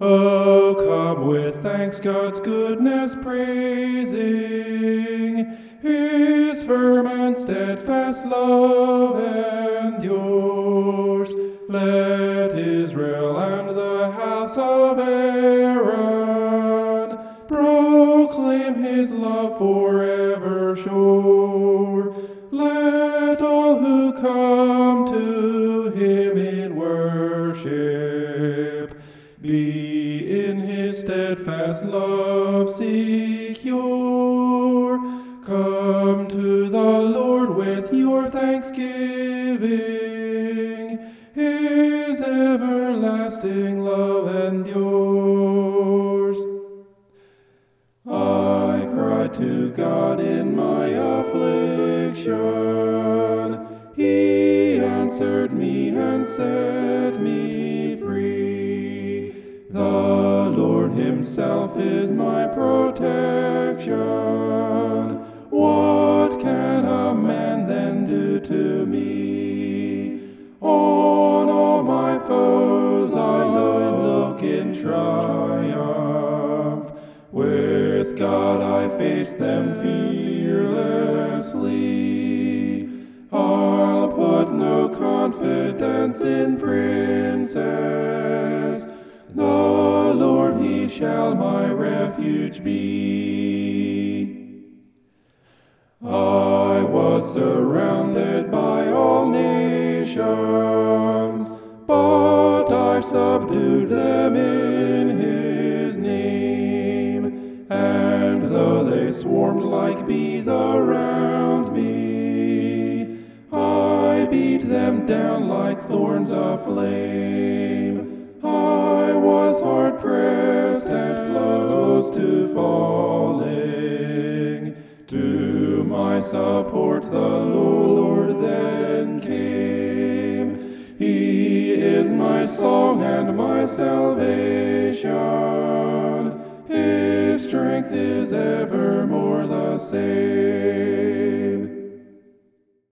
Oh, come with thanks, God's goodness praising. His firm and steadfast love endures. Let Israel and the house of Aaron proclaim his love forever sure. Let all who come to him in worship be in his steadfast love secure. Come to the Lord with your thanksgiving. His everlasting love endures. I cried to God in my affliction. He answered me and set me free. The Lord himself is my protection. What can a man then do to me? On all my foes I look in triumph. With God I face them fearlessly. I'll put no confidence in princes. The Lord, he shall my refuge be. I was surrounded by all nations, but I subdued them in his name. And though they swarmed like bees around me, I beat them down like thorns aflame. I was hard pressed and close to falling. To my support the Lord then came. He is my song and my salvation. His strength is evermore the same.